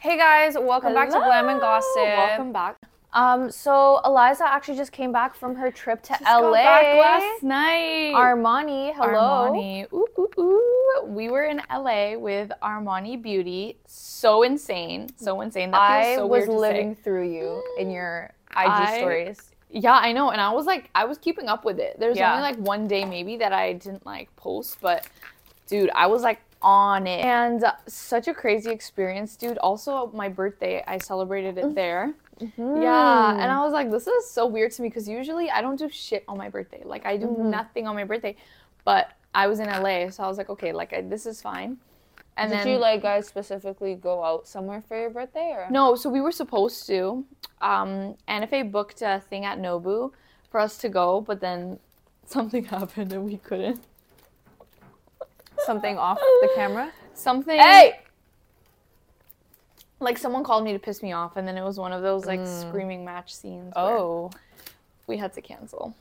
Hey guys, welcome back to Glam and Gossip. Welcome back. So Eliza actually just came back from her trip to LA. Got back last night. Armani, hello. Armani. Ooh, ooh, ooh. We were in LA with Armani Beauty. So insane. So insane. That feels so weird to say. I was living through you in your IG stories. Yeah, I know. And I was keeping up with it. There's only like one day maybe that I didn't like post, but dude, I was like on it. And such a crazy experience, dude. Also, my birthday, I celebrated it there. Mm-hmm. Yeah, and I was like, this is so weird to me because usually I don't do shit on my birthday. Like, I do nothing on my birthday. But I was in LA, so I was like, okay, like, this is fine. And Did you, like, guys specifically go out somewhere for your birthday? Or? No, so we were supposed to. NFA booked a thing at Nobu for us to go, but then something happened and we couldn't. Something off the camera? Something. Hey! Like, someone called me to piss me off, and then it was one of those, like, screaming match scenes. Oh. We had to cancel.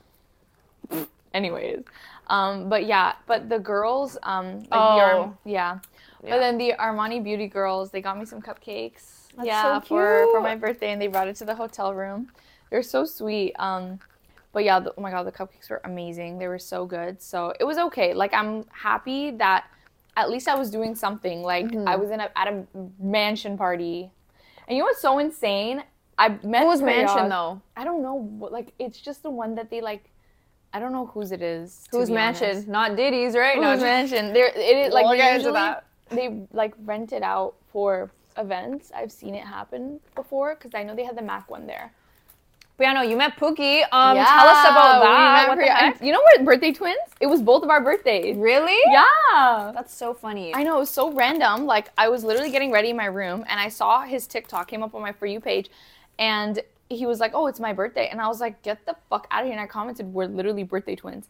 Anyways. But the girls, But then the Armani Beauty girls, they got me some cupcakes. That's so for my birthday, and they brought it to the hotel room. They're so sweet. But yeah, oh my God, the cupcakes were amazing. They were so good. So it was okay. Like, I'm happy that at least I was doing something. Like, I was at a mansion party. And you know what's so insane? I met Whose mansion, though? I don't know. Like, it's just the one that they, like, I don't know whose it is. Whose mansion? Honest. Not Diddy's, right? Whose mansion? It is, like, that. They, like, rent it out for events. I've seen it happen before because I know they had the MAC one there. But yeah, no, you met Pookie. Tell us about that. What the heck? You know what? Birthday twins? It was both of our birthdays. Really? Yeah. That's so funny. I know. It was so random. Like, I was literally getting ready in my room, and I saw his TikTok came up on my For You page, and he was like, oh, it's my birthday. And I was like, get the fuck out of here. And I commented, we're literally birthday twins.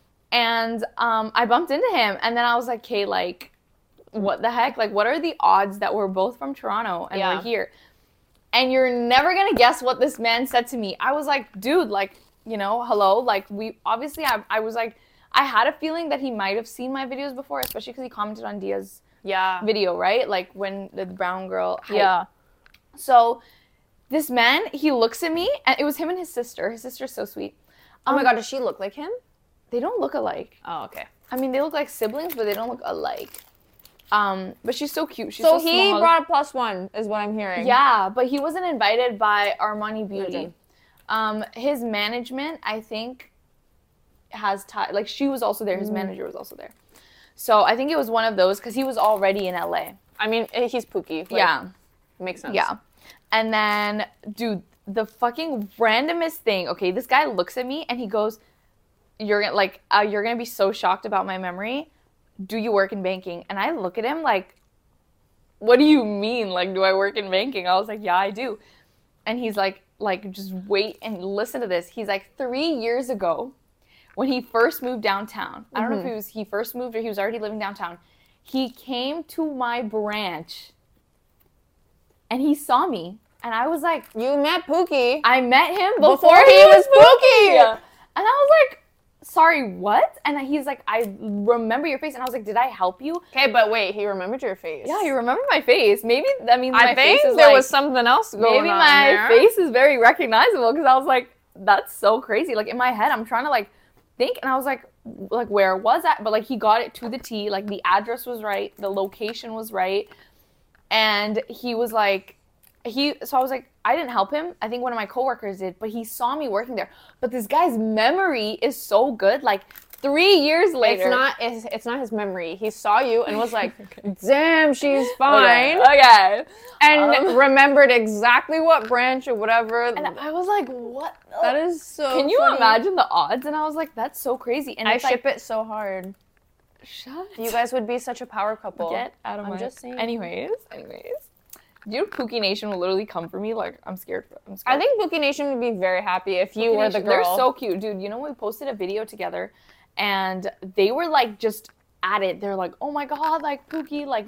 And I bumped into him, and then I was like, okay, like, what the heck? Like, what are the odds that we're both from Toronto and we're here? And you're never going to guess what this man said to me. I was like, dude, like, you know, hello. Like, obviously, I was like, I had a feeling that he might have seen my videos before, especially because he commented on Dia's video, right? Like, when the brown girl. Yeah. So, this man, he looks at me, and it was him and his sister. His sister's so sweet. Oh my God, does she look like him? They don't look alike. Oh, okay. I mean, they look like siblings, but they don't look alike. But she's so cute. She's so he small. brought a +1, is what I'm hearing. Yeah, but he wasn't invited by Armani Beauty. His management, I think, has like, she was also there. His manager was also there. So I think it was one of those because he was already in LA. I mean, he's Pookie. Like, makes sense. Yeah. And then, dude, the fucking randomest thing. Okay, this guy looks at me and he goes, you're gonna be so shocked about my memory. Do you work in banking? And I look at him like, what do you mean? Like, do I work in banking? I was like, yeah, I do. And he's like, just wait and listen to this. He's like, 3 years ago, when he first moved downtown, I don't know if it was he first moved or he was already living downtown, he came to my branch and he saw me. And I was like, you met Pookie. I met him before he was Pookie. And I was like, sorry, what? And he's like, I remember your face. And I was like, did I help you? Okay, but wait, he remembered your face. Yeah, he remembered my face. Maybe that means my face is there was something else going on. Maybe my face is very recognizable because I was like, that's so crazy. Like, in my head, I'm trying to, like, think. And I was like, where was that? But, like, he got it to the T. Like, the address was right. The location was right. And he was like, so I was like, I didn't help him. I think one of my coworkers did, but he saw me working there. But this guy's memory is so good. Like, 3 years later. It's not his memory. He saw you and was like, damn, she's fine. Okay. And remembered exactly what branch or whatever. And I was like, what? That is so Can you funny. imagine the odds? And I was like, that's so crazy. And I ship it so hard. Shut. You guys would be such a power couple. Get out of my... I'm just saying. Anyways. You know, Pookie Nation will literally come for me. Like, I'm scared. I think Pookie Nation would be very happy if you were the girl. They're so cute. Dude, you know, we posted a video together, and they were, like, just at it. They're like, oh, my God, like, Pookie, like,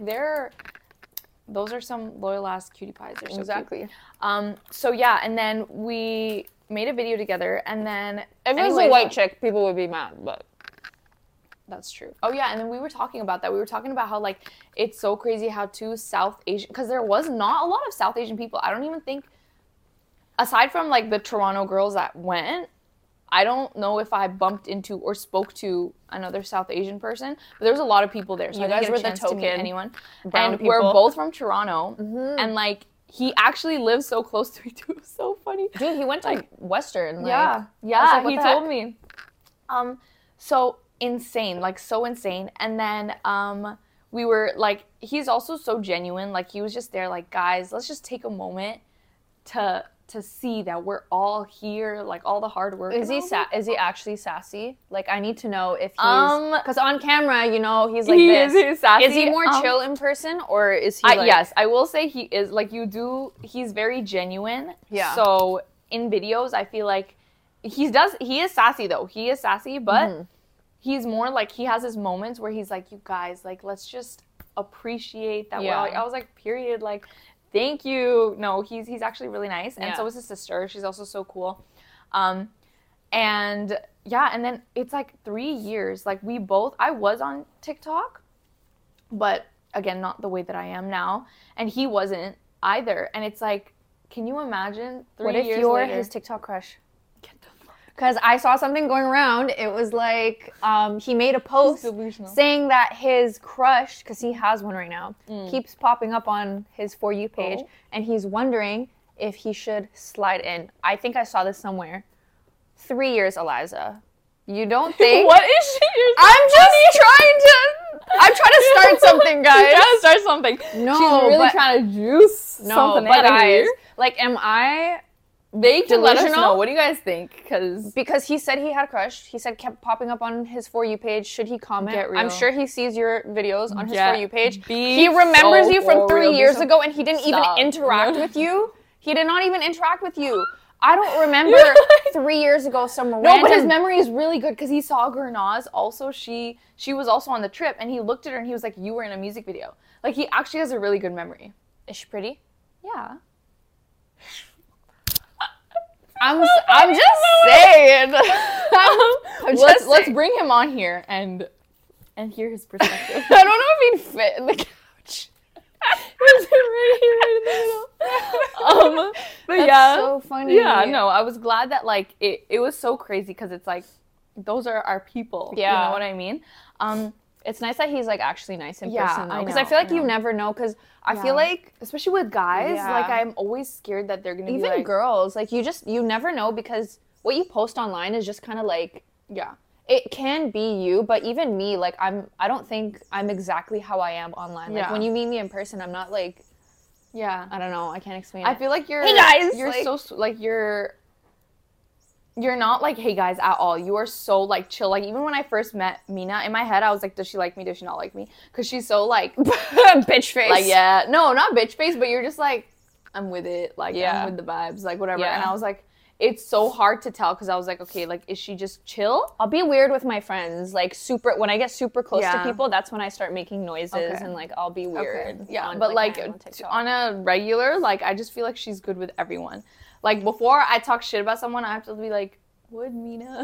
those are some loyal-ass cutie pies. They're so exactly. Cute. So, yeah, and then we made a video together, and then... If it was a white chick, people would be mad, but... That's true. Oh yeah, and then we were talking about that. We were talking about how like it's so crazy how two South Asian, because there was not a lot of South Asian people. I don't even think, aside from like the Toronto girls that went, I don't know if I bumped into or spoke to another South Asian person. But there was a lot of people there, so You I didn't guys get were a the chance to meet token anyone. brown And we're people. both from Toronto, and like he actually lives so close to me too. It was so funny. Dude, he went to Western. Like, Yeah, I was like, he what the told heck? me. So insane, like so insane. And then we were like, he's also so genuine. Like he was just there, like, guys, let's just take a moment to see that we're all here, like all the hard work. Is and he all is he actually sassy? Like, I need to know if he's Um, because on camera, you know, he's like He this. is sassy. Is he more chill in person, or is he? Like, Yes, I will say he is. Like he's very genuine. Yeah. So in videos, I feel like he is sassy though. He is sassy, but he's more like, he has his moments where he's like, you guys, like, let's just appreciate that. Yeah. I was like, period, like, thank you. No, he's actually really nice, and Yeah. so is his sister. She's also so cool. And yeah, and then it's like 3 years. Like I was on TikTok, but again, not the way that I am now, and he wasn't either. And it's like, can you imagine 3 What years if you're later? his TikTok crush? Because I saw something going around. It was like he made a post delusional. saying that his crush, because he has one right now, keeps popping up on his For You page, Oh. and he's wondering if he should slide in. I think I saw this somewhere. 3 years, Eliza. You don't think? What is she? You're so I'm just I'm trying to start something, guys. She's trying to start something. No, she's really but- trying to juice something but out of guys, here. like, am I? They can let us delusional? know. What do you guys think? Because Because he said he had a crush. He said kept popping up on his For You page. Should he comment? Get real. I'm sure he sees your videos on his Yeah. For You page. Be He remembers so you from for 3 real. Be years so- ago, and he didn't Stop. even interact No. with you. He did not even interact with you. I don't remember 3 years ago some no, random... but his memory is really good because he saw Gurnaz. Also, she was also on the trip, and he looked at her and he was like, "You were in a music video." Like, he actually has a really good memory. Is she pretty? Yeah. I'm just saying. I'm just Let's saying. bring him on here and hear his perspective. I don't know if he'd fit in the couch. But That's yeah, so funny. Yeah, no, I was glad that like it was so crazy because it's like those are our people. Yeah. You know what I mean? It's nice that he's like actually nice in Yeah, person though, I because know, I feel like I you know. never know. Because I Yeah. feel like Especially with guys, Yeah. like I'm always scared that they're gonna even be like, girls, like you never know, because what you post online is just kind of like, yeah, it can be you, but even me, like I don't think I'm exactly how I am online. Like Yeah. when you meet me in person, I'm not like, yeah. I don't know, I can't explain I it. feel like you're Hey, guys, you're like- so like you're not like, hey guys, at all. You are so like chill. Like even when I first met Mina, in my head I was like, does she like me? Does she not like me? Because she's so like bitch face. like, yeah, no, not bitch face, but you're just like, I'm with it, like, Yeah. I'm with the vibes, like, whatever. Yeah. And I was like, it's so hard to tell because I was like, okay, like, is she just chill? I'll be weird with my friends, like when I get super close Yeah. to people, that's when I start making noises Okay. and like I'll be weird. Yeah, on, but like, on TikTok. on a regular, like, I just feel like she's good with everyone. Like, before I talk shit about someone, I have to be like, would Mina?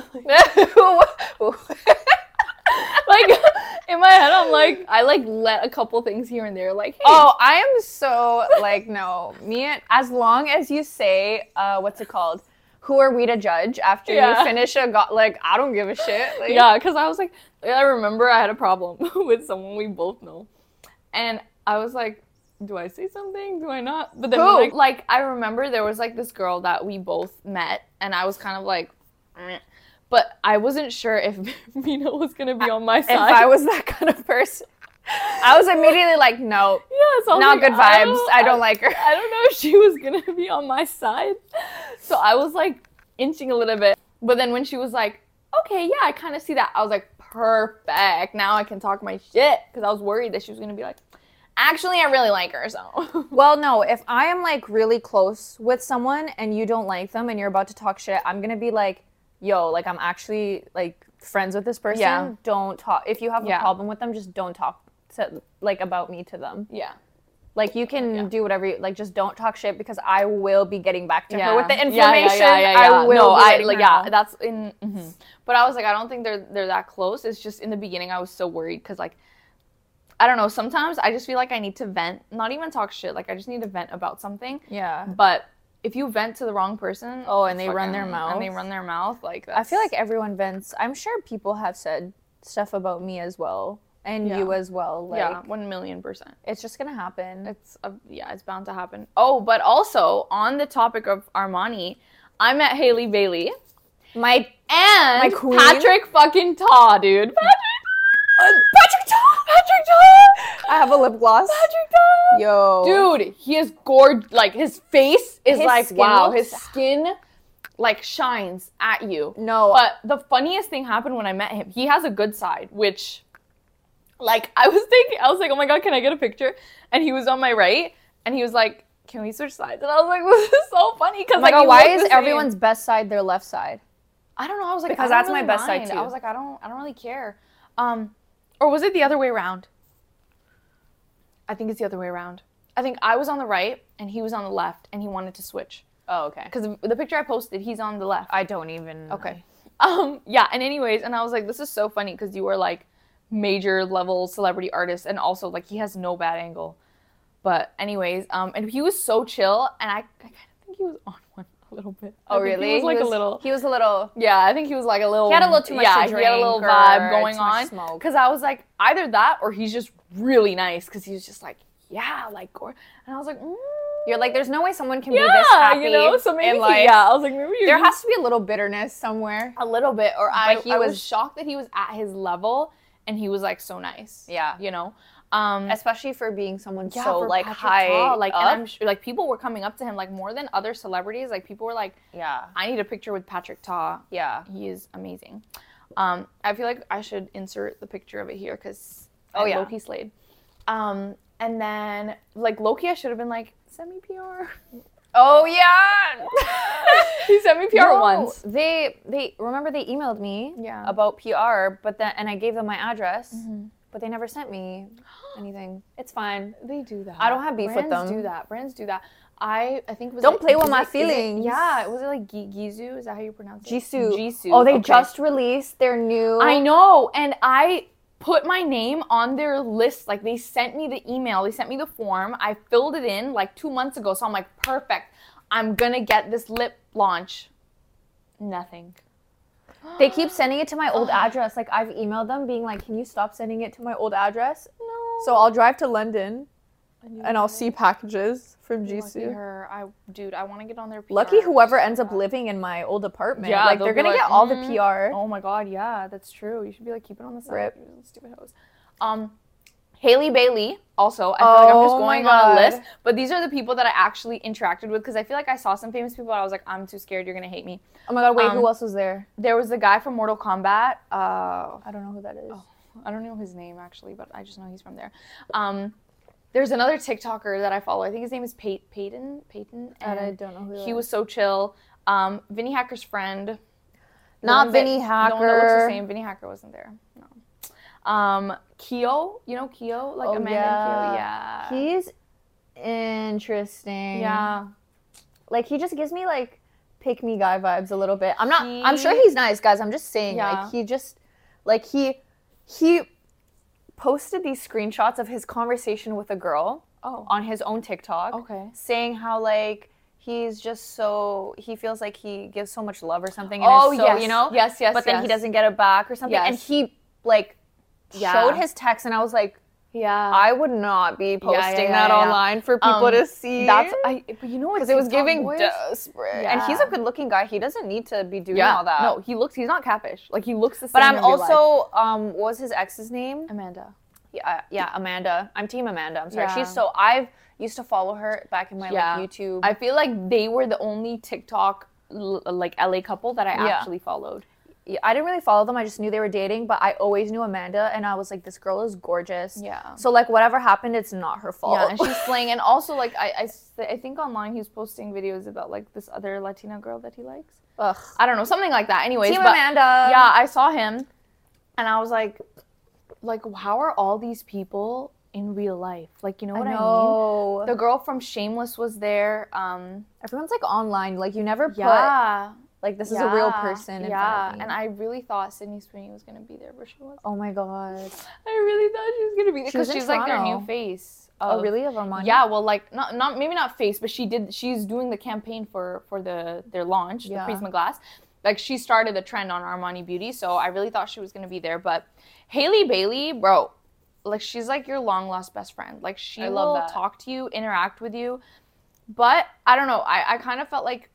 Like, in my head, I'm like, I like let a couple things here and there, like, hey, Oh, I am so like, no, as long as you say, what's it called? Who are we to judge after Yeah. you finish like, I don't give a shit. Like, yeah, because I was like, I remember I had a problem with someone we both know. And I was like, do I say something? Do I not? But then, Who? like, I remember there was like this girl that we both met, and I was kind of like, "Meh." But I wasn't sure if Mina was going to be on my If side. I was that kind of person, I was immediately like, no, yeah, so I was not like, good vibes. I don't like her. I don't know if she was going to be on my side. So I was like inching a little bit. But then when she was like, okay, yeah, I kind of see that, I was like, perfect. Now I can talk my shit. Because I was worried that she was going to be like, actually, I really like her, so. Well, no, if I am like really close with someone and you don't like them and you're about to talk shit, I'm gonna be like, yo, like I'm actually like friends with this person. Yeah. Don't talk. If you have a Yeah. problem with them, just don't talk to like about me to them. Yeah. Like, you can Yeah. do whatever you, like, just don't talk shit because I will be getting back to Yeah. her with the Yeah, information. yeah. I will No, be I letting like her yeah. know. That's in. But I was like, I don't think they're that close. It's just in the beginning, I was so worried because like, I don't know. Sometimes I just feel like I need to vent, not even talk shit. Like I just need to vent about something. Yeah. But if you vent to the wrong person, Oh, and they run their mouth, like I feel like everyone vents. I'm sure people have said stuff about me as well, and Yeah. you as well. Like, yeah, 1,000,000%. it's just gonna happen. It's it's bound to happen. Oh, but also on the topic of Armani, I met Haley Bailey My and queen? Patrick fucking Taw, dude. Patrick Taw! Patrick Taw! I have a lip gloss. Patrick Taw! Yo, Dude, he is gorgeous. Like his face is His like skin wow. looks- His skin like shines at you. No. But the funniest thing happened when I met him. He has a good side, which like I was like, oh my god, can I get a picture? And he was on my right, and he was like, can we switch sides? And I was like, this is so funny because Oh my like, God, you why look is the same. everyone's best side their left side? I don't know. I was like, Because I don't that's my really best side mind. too. I was like, I don't really care. Or was it the other way around? I think it's the other way around. I think I was on the right and he was on the left, and he wanted to switch Oh, okay. because the picture I posted, he's on the left. I don't even. Okay. Yeah. And anyways, and I was like, this is so funny because you are like major level celebrity artist, and also like he has no bad angle. But anyways, and he was so chill, and I kind of think he was on one a little bit. Oh, I think really? He was like a little. He was a little. Yeah, I think he was like a little. He had a little too much Yeah, to he had a little drink vibe or going too much on. smoke. Because I was like, either that or he's just really nice. Because he was just like, yeah, like, and I was like, You're like, there's no way someone can be yeah, this happy you know. So maybe in life. yeah, I was like, maybe you're There just has to be a little bitterness somewhere. a little bit. Or I he was was- shocked that he was at his level and he was like so nice. Yeah. you know. Especially for being someone Yeah, so for like Patrick high Taw, like, up. and I'm sure like people were coming up to him like more than other celebrities. Like people were like, Yeah. I need a picture with Patrick Taw. Yeah. He is amazing. I feel like I should insert the picture of it here because yeah. Loki slayed. And then like Loki, I should have been like, send me PR. Oh yeah. He sent me PR No, once. They remember they emailed me Yeah. about PR, but then and I gave them my address, but they never sent me anything. It's fine. They do that. I don't have beef with Brands them. do that. Brands do that. I think was Don't it- play with was my it- is it- feelings. Yeah, was it like Gizu? Is that how you pronounce it? Jisoo. Oh, they okay. just released their new. I know, and I put my name on their list. Like they sent me the email, they sent me the form. I filled it in like 2 months ago, so I'm like, perfect. I'm gonna get this lip launch. Nothing. They keep sending it to my old address. Like I've emailed them, being like, "Can you stop sending it to my old address?" No. So I'll drive to London, and I'll see packages from Lucky Jisoo. her. I want to get on their PR. Lucky whoever ends up living in my old apartment. Yeah, like they'll they're be gonna like, get all the PR. Oh my god, yeah, that's true. You should be like, keep it on the side. Rip. You stupid hoes. Haley Bailey, also. I feel like I'm just Oh my going on a God. list. But these are the people that I actually interacted with because I feel like I saw some famous people and I was like, I'm too scared, you're gonna hate me. Oh my god, wait, who else was there? There was the guy from Mortal Kombat. I don't know who that is. I don't know his name actually, but I just know he's from there. There's another TikToker that I follow. I think his name is Peyton. And And I don't know who that he is. was so chill. Vinny Hacker's friend. Not The one that- Vinny The one that looks the Hacker. same. Vinny Hacker wasn't there. No. Keo. You know Keo? Like Oh, Amanda yeah. and Keo. Yeah. He's interesting. Yeah. Like he just gives me like pick me guy vibes a little bit. I'm He- sure he's nice, guys. I'm just saying Yeah. like he just like he posted these screenshots of his conversation with a girl Oh. on his own TikTok. Okay. Saying how like he's just so he feels like he gives so much love or something and Oh, is so, yes. you know? Yes, yes, But then he yes. doesn't get it back or something. And Yes. he like Yeah. showed his text and I was like, Yeah. I would not be posting yeah, that yeah. online for people to see. But you know what? because it was TikTok giving boys- desperate. And he's a Yeah. good-looking guy. He doesn't need to be doing Yeah. all that. No, he's not catfish. Like he looks the same. But I'm in real life. also what was his ex's name? Amanda. Yeah, Amanda. I'm team Amanda. I'm sorry. Yeah. I've used to follow her back in my Yeah. like YouTube. I feel like they were the only TikTok like LA couple that I Yeah. actually followed. Yeah, I didn't really follow them. I just knew they were dating, but I always knew Amanda, and I was like, this girl is gorgeous. Yeah. So like, whatever happened, it's not her fault. Yeah, and she's slaying. And also, like, I think online he was posting videos about like this other Latina girl that he likes. Ugh. I don't know, something like that. Anyways, Team but Amanda. yeah, I saw him, and I was like, how are all these people in real life. Like, you know what I know. mean? The girl from Shameless was there. Everyone's like online. Like you never put like this is a real person in front of me. And I really thought Sydney Sweeney was gonna be there, but she wasn't. Oh my god. I really thought she was gonna be there because she's like their new Toronto. face. Oh really? Of Armani? Yeah, well, like not maybe not face, but she's doing the campaign for their launch, the Prisma Glass. Like she started the trend on Armani Beauty, so I really thought she was gonna be there. But Hailey Bailey, bro, like she's like your long lost best friend. Like she will talk to you, interact with you. But I don't know. I kind of felt like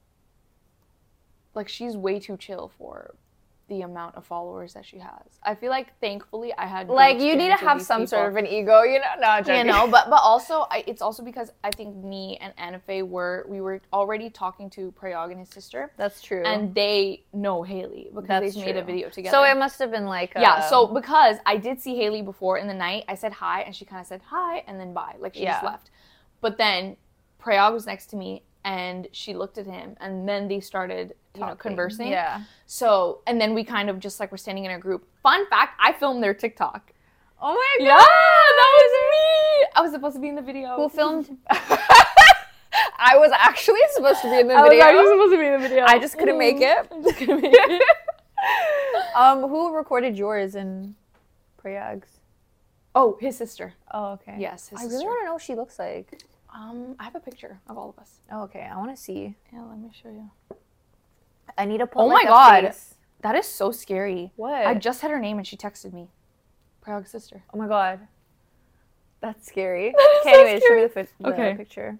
she's way too chill for the amount of followers that she has. I feel like thankfully I had like you need to have some sort of an ego, you know? No, joking. You know, but also it's also because I think me and Anna Faye we were already talking to Prayag and his sister. That's true. And they know Hailey because they've made a video together. So it must have been like yeah. So because I did see Hailey before in the night, I said hi and she kind of said hi and then bye, like she just left. But then Prayag was next to me and she looked at him and then they started conversing. Yeah. So, and then we kind of just like were standing in a group. Fun fact, I filmed their TikTok. Oh my god. Yeah, that was me. I was supposed to be in the video. Who filmed? I was actually supposed to be in the video. I was supposed to be in the video. I just couldn't make it. I just couldn't make it. Who recorded yours and Prayag's? Oh, his sister. Oh, okay. Yes, his sister. I really want to know what she looks like. I have a picture of all of us. Oh, okay. I want to see. Yeah, let me show you. I need to put Oh like, my god. face. That is so scary. What? I just had her name and she texted me. Prayag's sister. Oh my god. That's scary. That is okay, so anyways, scary. show me the picture.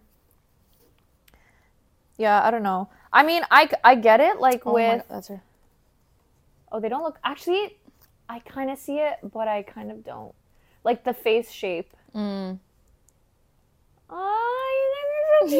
Yeah, I don't know. I mean, I get it, like with... that's her. Oh, they don't look... Actually, I kind of see it, but I kind of don't. Like the face shape. Mm. Oh, you guys are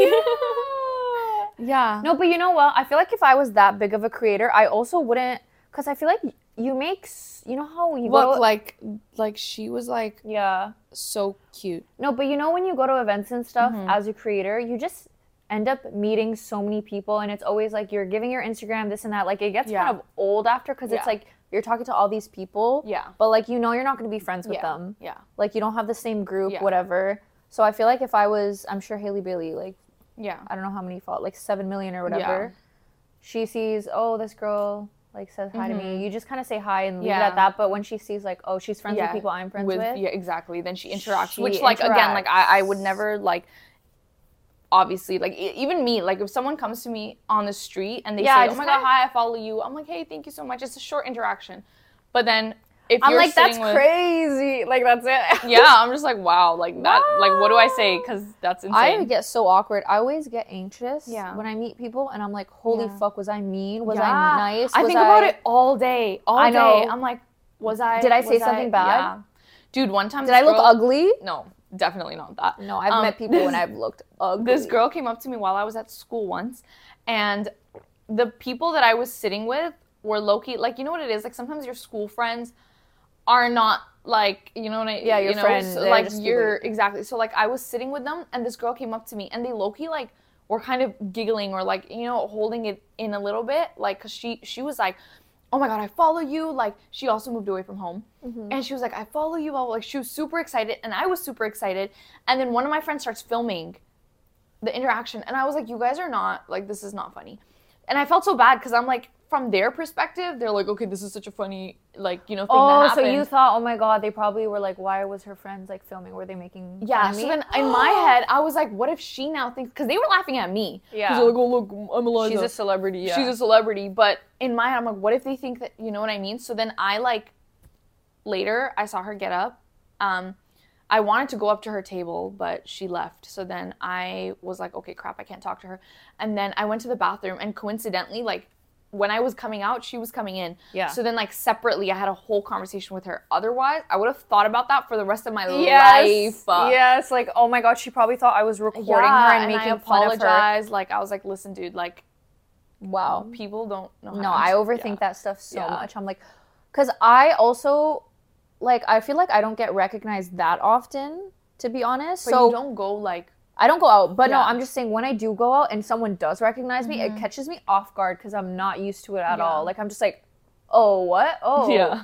so cute. Yeah. No, but you know what? I feel like if I was that big of a creator, I also wouldn't... Because I feel like you make... You know how you look, go... like she was like... Yeah. So cute. No, but you know when you go to events and stuff as a creator, you just end up meeting so many people and it's always like you're giving your Instagram this and that. Like it gets kind of old after because it's like you're talking to all these people. Yeah. But like you know you're not going to be friends with them. Yeah. Like you don't have the same group, whatever. So I feel like if I was, I'm sure Hailey Bailey, like, I don't know how many like 7 million or whatever. Yeah. She sees, oh, this girl like says hi to me. You just kind of say hi and leave it at that. But when she sees like, oh, she's friends with people I'm friends with. Yeah, exactly. Then she interacts. Which like, again, like I would never like, obviously, like even me, like if someone comes to me on the street and they say, oh my god, hi, I follow you. I'm like, hey, thank you so much. It's a short interaction. But then if I'm you're like, that's with, crazy. Like that's it. Yeah, I'm just like, wow, like that, like what do I say? Because that's insane. I get so awkward. I always get anxious when I meet people, and I'm like, holy fuck, was I mean? Was I nice? I think about it all day. I know. I'm like, did I say something bad? Yeah. Dude, one time did I look ugly? No, definitely not that. No, I've met people when I've looked ugly. This girl came up to me while I was at school once, and the people that I was sitting with were low-key, like, you know what it is? Like, sometimes your school friends are not, like, you know what I... Yeah, your friends. So, like, you're... Exactly. So, like, I was sitting with them, and this girl came up to me, and they low-key, like, were kind of giggling or, like, you know, holding it in a little bit. Like, because she was like, oh my god, I follow you. Like, she also moved away from home. And she was like, I follow you. Like, she was super excited, and I was super excited. And then one of my friends starts filming the interaction, and I was like, you guys are not, like, this is not funny. And I felt so bad, because I'm like, from their perspective, they're like, okay, this is such a funny, like, you know, thing that happened. So you thought, oh my god, they probably were like, why was her friends, like, filming? Were they making fun of me? So then in my head, I was like, what if she now thinks, because they were laughing at me. Yeah. Because they're like, oh, look, I'm Eliza. She's a celebrity, She's a celebrity. But in my head, I'm like, what if they think that, you know what I mean? So then I, like, later, I saw her get up. I wanted to go up to her table, but she left. So then I was like, okay, crap, I can't talk to her. And then I went to the bathroom, and coincidentally, like, when I was coming out, she was coming in. Yeah. So then, like, separately, I had a whole conversation with her. Otherwise, I would have thought about that for the rest of my life. Yes, like, oh my god, she probably thought I was recording her and making fun of her. I apologized. Like, I was like, listen, dude, like, wow. People don't know how No, I overthink that stuff so much. I'm like, because I also, like, I feel like I don't get recognized that often, to be honest. But so you don't go, like... I don't go out, but no, I'm just saying when I do go out and someone does recognize me, it catches me off guard because I'm not used to it at all. Like, I'm just like, oh, what? Oh. Yeah.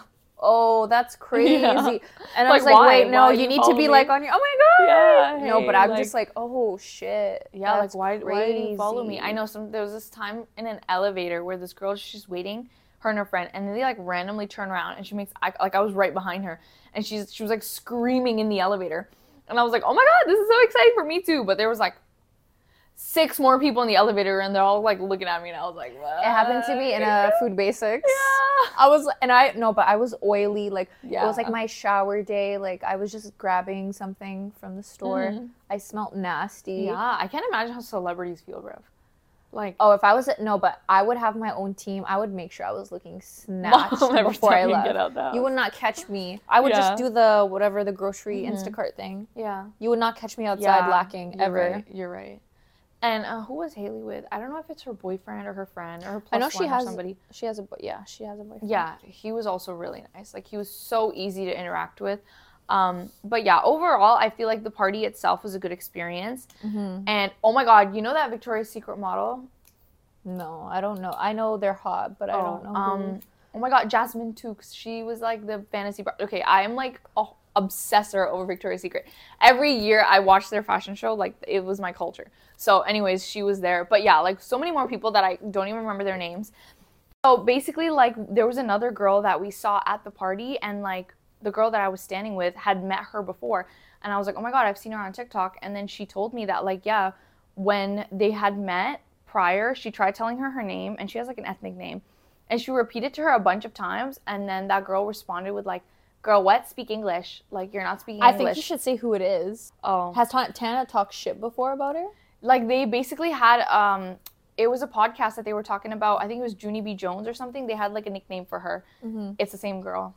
oh, that's crazy. Yeah. And I was like, wait, no, you need to be like on your, oh my God. Yeah. Hey, no, but I'm just like, oh shit. Yeah, like why do you follow me? I know there was this time in an elevator where this girl, she's waiting, her and her friend, and then they like randomly turn around and she makes, like I was right behind her and she was like screaming in the elevator. And I was like, oh my God, this is so exciting for me too. But there was like 6 more people in the elevator and they're all like looking at me and I was like, what? It happened to me in a Food Basics. Yeah. I was oily. Like, it was like my shower day. Like, I was just grabbing something from the store. Mm-hmm. I smelled nasty. Yeah, I can't imagine how celebrities feel, bro. Like, oh, if I was but I would have my own team. I would make sure I was looking snatched before I left. Get out the house. You would not catch me. I would just do the grocery Instacart thing. Yeah. You would not catch me outside lacking ever. Right. You're right. And who was Haley with? I don't know if it's her boyfriend or her friend or her plus one or somebody. She has a boyfriend. Yeah, he was also really nice. Like, he was so easy to interact with. But yeah, overall, I feel like the party itself was a good experience. Mm-hmm. And oh my God, you know that Victoria's Secret model? No, I don't know. I know they're hot, but I don't know. Oh my God, Jasmine Tookes. She was like the fantasy. Okay, I am like a obsessor over Victoria's Secret. Every year I watch their fashion show, like it was my culture. So anyways, she was there. But yeah, like so many more people that I don't even remember their names. So basically, like, there was another girl that we saw at the party, and like the girl that I was standing with had met her before. And I was like, oh my God, I've seen her on TikTok. And then she told me that, like, yeah, when they had met prior, she tried telling her name, and she has like an ethnic name. And she repeated to her a bunch of times, and then that girl responded with like, girl, what? Speak English. Like, you're not speaking English. I think you should say who it is. Oh. Has Tana talked shit before about her? Like, they basically had, it was a podcast that they were talking about. I think it was Junie B. Jones or something. They had like a nickname for her. Mm-hmm. It's the same girl.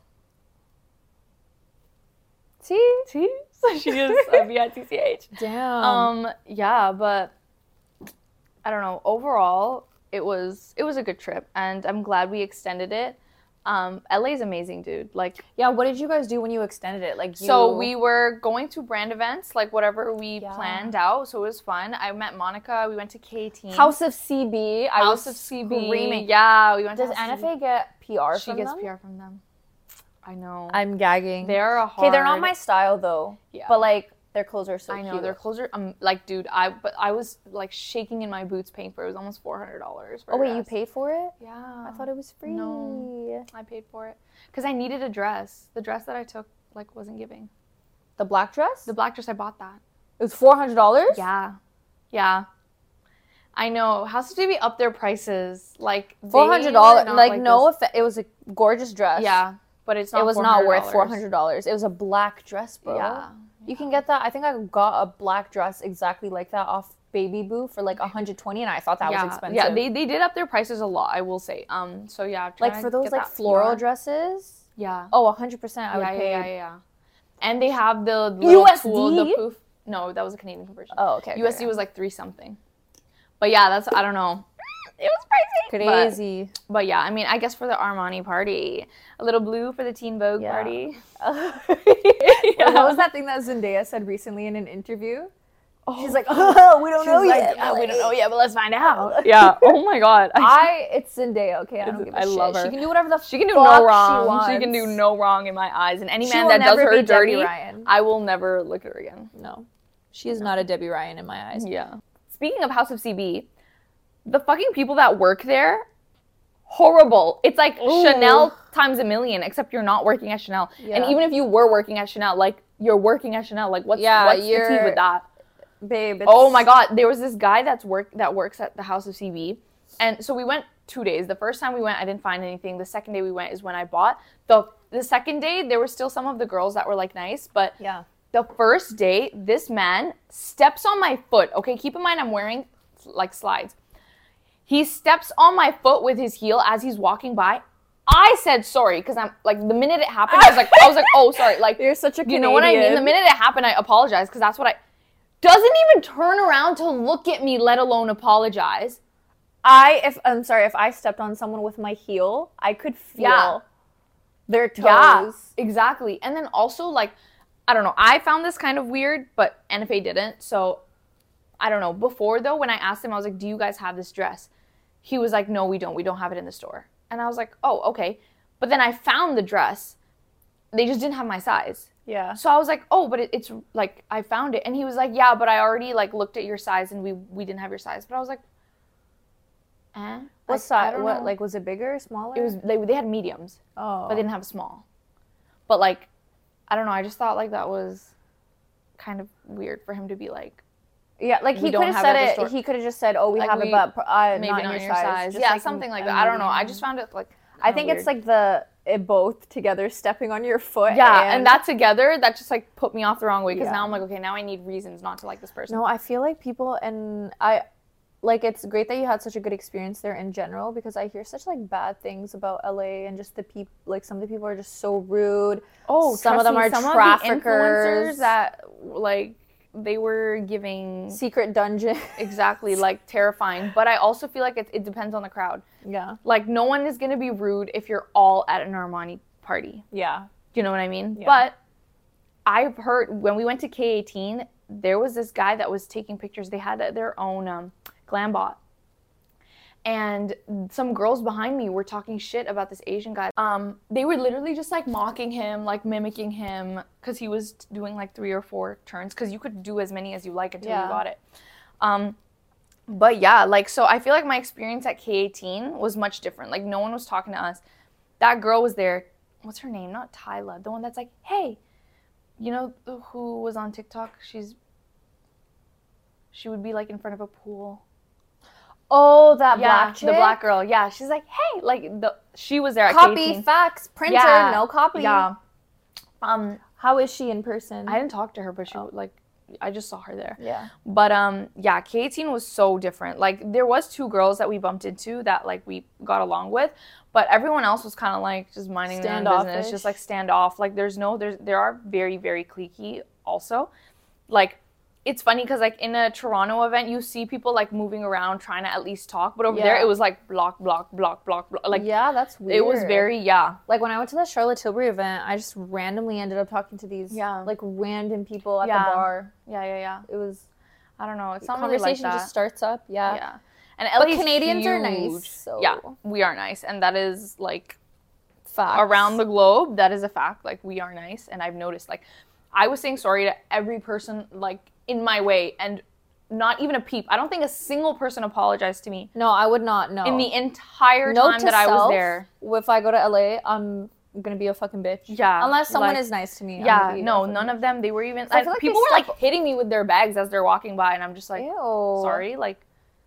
See? So she is B-I-T-C-H. Damn. Yeah, but I don't know. Overall, it was a good trip, and I'm glad we extended it. LA is amazing, dude. Like, yeah, what did you guys do when you extended it? Like, so we were going to brand events, like whatever we planned out. So it was fun. I met Monica. We went to K-Team. House of CB. House of CB. Screaming. Yeah, we went. Does NFA get PR from them? She gets PR from them. I know. I'm gagging. They're a hard. Okay, they're not my style though. Yeah. But like, their clothes are so cute. I know, their clothes are, like, dude, I was, like, shaking in my boots paying for it. It was almost $400. Oh, wait, you paid for it? Yeah. I thought it was free. No, I paid for it. Because I needed a dress. The dress that I took, like, wasn't giving. The black dress? The black dress, I bought that. It was $400? Yeah. Yeah. I know. House of Baby upped their prices. Like, $400. Like, no, it was a gorgeous dress. Yeah. But it's not It was not worth $400. It was a black dress, bro. Yeah. You can get that. I think I got a black dress exactly like that off Baby Boo for like $120, and I thought that was expensive. Yeah, they did up their prices a lot, I will say. So yeah, like for those like floral dresses. Yeah. Oh, 100%. I would pay. Yeah. And they have the little USD. Tool, the poof. No, that was a Canadian conversion. Oh, okay. USD was like 3 something. But yeah, that's, I don't know. It was crazy. But yeah, I mean, I guess for the Armani party, a little blue for the Teen Vogue party. What was that thing that Zendaya said recently in an interview? Oh, she's like, oh, we don't know yet. Yeah, we don't know yet, but let's find out. Yeah. Oh my God. It's Zendaya. Okay, I don't give a shit. Love her. She can do whatever the she can do no wrong. She can do no wrong in my eyes. And any man that does her dirty, I will never look at her again. No, she is not a Debbie Ryan in my eyes. Yeah. Speaking of House of CB. The fucking people that work there, horrible. It's like Chanel times a million, except you're not working at Chanel. Yeah. And even if you were working at Chanel, like, you're working at Chanel. Like, what's the tea with that? Babe, oh my God. There was this guy that works at the House of CB. And so we went 2 days. The first time we went, I didn't find anything. The second day we went is when I bought. The second day, there were still some of the girls that were, like, nice. But yeah, the first day, this man steps on my foot. Okay, keep in mind I'm wearing, like, slides. He steps on my foot with his heel as he's walking by. I said sorry because I'm like, the minute it happened, I was like, oh, sorry. Like, you're such a Canadian. You know what I mean? The minute it happened, I apologized because that's what doesn't even turn around to look at me, let alone apologize. If I stepped on someone with my heel, I could feel their toes. Yeah, exactly. And then also, like, I don't know. I found this kind of weird, but NFA didn't. So I don't know. Before though, when I asked him, I was like, do you guys have this dress? He was like, no, we don't. We don't have it in the store. And I was like, oh, okay. But then I found the dress, they just didn't have my size. Yeah. So I was like, oh, but it's like, I found it. And he was like, yeah, but I already like looked at your size and we didn't have your size. But I was like, what size? What, like, was it bigger or smaller? It was, they had mediums. Oh. But they didn't have small. But like, I don't know. I just thought like that was kind of weird for him to be like, yeah, like he could have said it. He could have just said, "Oh, we like have it, but maybe not in your size." Yeah, like, something like that. I don't know. I just found it like. I think weird. It's like both together stepping on your foot. Yeah, and that together, that just like put me off the wrong way because now I'm like, okay, now I need reasons not to like this person. No, I feel like people it's great that you had such a good experience there in general because I hear such like bad things about LA and just the people. Like some of the people are just so rude. Oh, some of them are traffickers. Of the influencers that like. They were giving secret dungeon. Exactly, like terrifying. But I also feel like it depends on the crowd. Yeah. Like no one is gonna be rude if you're all at an Armani party. Yeah. You know what I mean? Yeah. But I've heard when we went to K18, there was this guy that was taking pictures. They had their own glam bot. And some girls behind me were talking shit about this Asian guy. They were literally just like mocking him, like mimicking him, because he was doing like 3 or 4 turns, because you could do as many as you like until you got it. But yeah, like, so I feel like my experience at K18 was much different. Like, no one was talking to us. That girl was there. What's her name? Not Tyla. The one that's like, hey, you know who was on TikTok? She would be like in front of a pool. Oh, that black chick? The black girl. Yeah, she's like, hey, like she was there at Copy, K18. fax, printer, no copy. Yeah. How is she in person? I didn't talk to her, but she I just saw her there. Yeah. But yeah, K18 was so different. Like there was 2 girls that we bumped into that like we got along with, but everyone else was kind of like just minding their own business, just like standoff. Like there are very, very cliquey also. Like it's funny because like in a Toronto event, you see people like moving around trying to at least talk, but over there it was like block. Like yeah, that's weird. It was very Like when I went to the Charlotte Tilbury event, I just randomly ended up talking to these like random people at the bar. Yeah. It was, I don't know. It's not conversation really like that. Just starts up. Yeah. Yeah. And LA but Canadians are nice. So. Yeah, we are nice, and that is like facts. Around the globe. That is a fact. Like we are nice, and I've noticed. Like I was saying sorry to every person like in my way, and not even a peep. I don't think a single person apologized to me. No, I would not. No. In the entire time that I was there. If I go to LA, I'm gonna be a fucking bitch. Yeah. Unless someone is nice to me. Yeah. No, none of them. They were even. Like people were like hitting me with their bags as they're walking by, and I'm just like, ew. Sorry, like.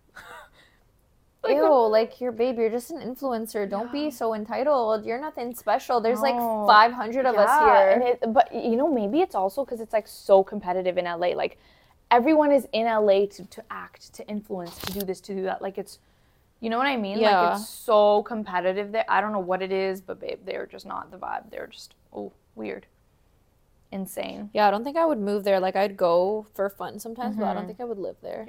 Ew, like you're just an influencer. Don't be so entitled. You're nothing special. There's like 500 of us here. But you know, maybe it's also because it's like so competitive in LA. Like everyone is in LA to act, to influence, to do this, to do that. Like it's, you know what I mean? Yeah. Like it's so competitive there. I don't know what it is, but babe, they're just not the vibe. They're just weird, insane. Yeah, I don't think I would move there. Like I'd go for fun sometimes, but I don't think I would live there.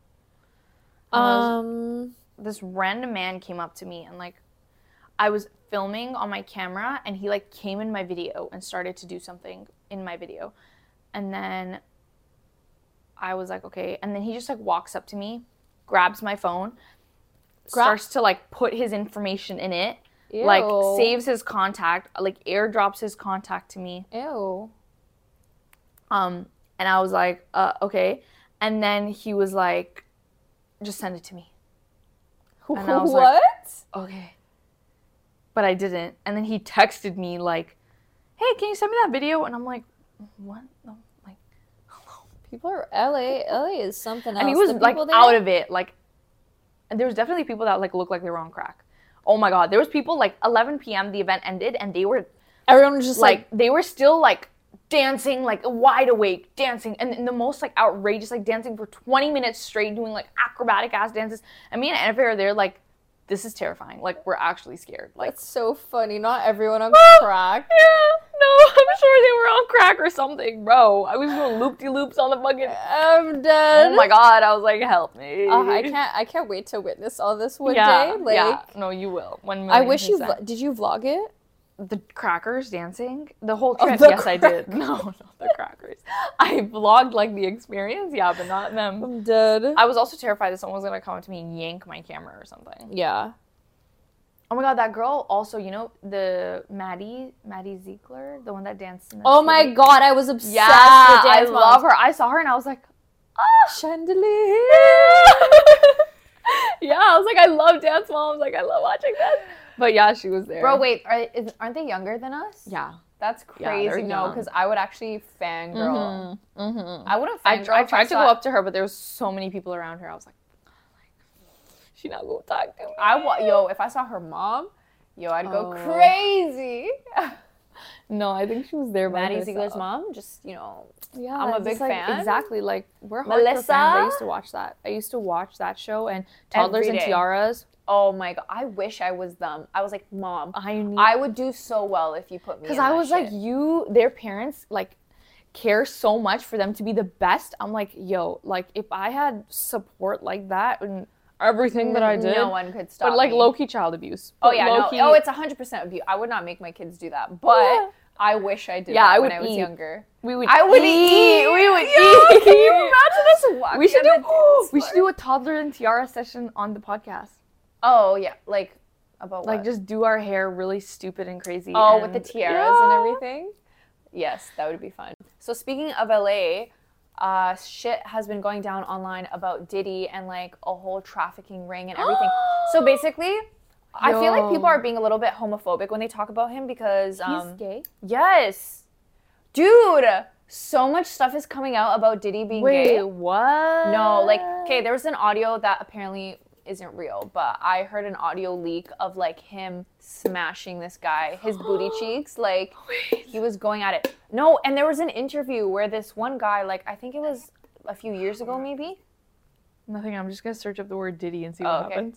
Yeah. This random man came up to me and like I was filming on my camera and he like came in my video and started to do something in my video. And then I was like, okay. And then he just like walks up to me, grabs my phone, starts to like put his information in it, like saves his contact, like airdrops his contact to me. Ew. And I was like, okay. And then he was like, just send it to me. And I was what? Like, okay. But I didn't. And then he texted me like, hey, can you send me that video? And I'm like, what? No, like, hello. People are LA is something else. And he was like out of it. Like, and there was definitely people that like looked like they were on crack. Oh my God. There was people like 11 p.m. the event ended and everyone was just like they were still like dancing, like wide awake, dancing, and in the most like outrageous, like dancing for 20 minutes straight, doing like acrobatic ass dances. And me and Anna are there, like, this is terrifying. Like, we're actually scared. Like, that's so funny. Not everyone on crack. Yeah, no, I'm sure they were on crack or something, bro. I was doing loop-de-loops on the fucking. I'm dead. Oh my God, I was like, help me. I can't wait to witness all this one day. Like, yeah, no, you will. 1 million%. I wish you. Did you vlog it? The crackers dancing? The whole trip? Yes, I did. No, not the crackers. I vlogged, like, the experience, yeah, but not them. I'm dead. I was also terrified that someone was going to come up to me and yank my camera or something. Yeah. Oh my god, that girl also, you know, the Maddie Ziegler, the one that danced in the Oh my god, I was obsessed with Dance I Moms. love her. I saw her and I was like, Chandelier. Yeah, I was like, I love Dance Moms. Like, I love watching that. But yeah, she was there. Bro, wait, aren't they younger than us? Yeah. That's crazy. Yeah, no, because I would actually fangirl. I wouldn't fangirl. I tried to go up to her, but there was so many people around her. I was like, she not gonna talk to me. If I saw her mom, I'd go crazy. No, I think she was there by Maddie herself. Ziegler's mom, just, Yeah, I'm a big fan. Exactly, like, we're hardcore Melissa. fans. I used to watch that. I used to watch that show and Toddlers and Tiaras. Oh my god, I wish I was them. I was like, Mom, I would do so well if you put me in that because I was shit. like, their parents, like, care so much for them to be the best. I'm like, yo, like, if I had support like that and everything that I did, no one could stop but like me. low-key child abuse. Oh yeah, no. It's 100% abuse. I would not make my kids do that, but I wish I did. Yeah, when I was younger. We would. I would eat. We would eat. Can you imagine us walking? We should do a toddler and tiara session on the podcast. Oh yeah, like about what? Like just do our hair really stupid and crazy. Oh, with the tiaras and everything. Yes, that would be fun. So speaking of LA. Shit has been going down online about Diddy and like a whole trafficking ring and everything. So basically, I feel like people are being a little bit homophobic when they talk about him because he's gay. Yes, dude. So much stuff is coming out about Diddy being gay. Wait, what? No, like okay, there was an audio that apparently isn't real, but I heard an audio leak of like him smashing this guy, his booty cheeks, like he was going at it. No, and there was an interview where this one guy, like I think it was a few years ago maybe. Nothing, I'm just gonna search up the word Diddy and see what happens.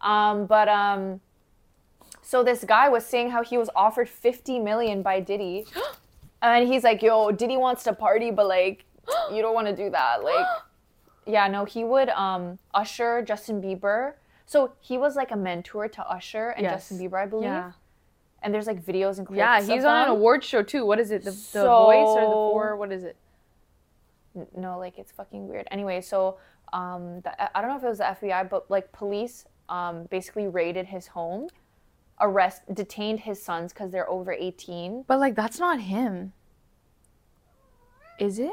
So this guy was saying how he was offered $50 million by Diddy. And he's like, yo, Diddy wants to party, but like you don't want to do that. Like yeah, no, he would Usher, Justin Bieber. So he was like a mentor to Usher and Justin Bieber, I believe. Yeah. And there's like videos and clips. Yeah, he's on an award show too. What is it? The Voice or the Four? What is it? No, like it's fucking weird. Anyway, so I don't know if it was the FBI, but like police basically raided his home, detained his sons because they're over 18. But like that's not him. Is it?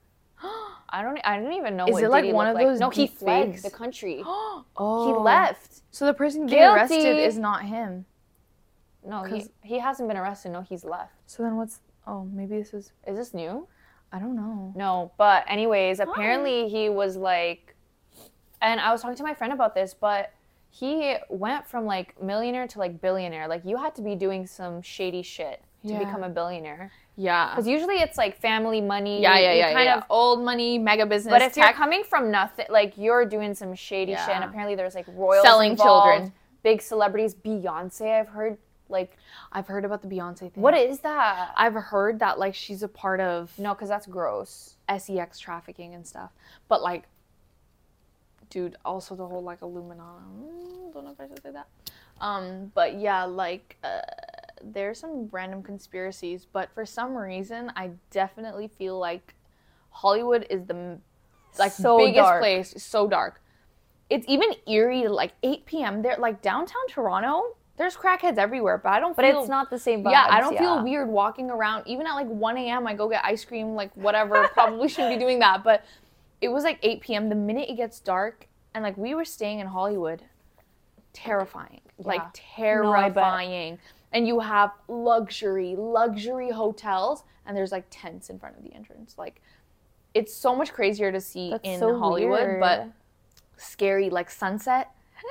I don't even know. Is it like one of those? No, he fled fakes? the country. Oh, he left. So the person getting arrested is not him. No, he hasn't been arrested. No, he's left. So then what's? Oh, maybe this is. Is this new? I don't know. No, but anyways, apparently he was like, and I was talking to my friend about this, but he went from like millionaire to like billionaire. Like you had to be doing some shady shit to become a billionaire. Yeah. Because usually it's like family money. Yeah. Kind of old money, mega business. But if you're coming from nothing, like you're doing some shady shit, and apparently there's like royals selling involved, children, big celebrities, Beyonce. I've heard about the Beyonce thing. What is that? I've heard that like she's a part of. No, because that's gross. SEX trafficking and stuff. But like, dude, also the whole like Illuminati. Don't know if I should say that. But yeah, like. There's some random conspiracies, but for some reason, I definitely feel like Hollywood is the like so biggest dark. place. So dark. It's even eerie to like 8 p.m. There, like downtown Toronto, there's crackheads everywhere, but I don't. But it's not the same vibes. Yeah, I don't feel weird walking around. Even at like 1 a.m., I go get ice cream, like whatever. Probably shouldn't be doing that, but it was like 8 p.m. The minute it gets dark, and like we were staying in Hollywood, terrifying, like terrifying. No, and you have luxury hotels, and there's like tents in front of the entrance. Like, it's so much crazier to see in Hollywood, but scary, like Sunset.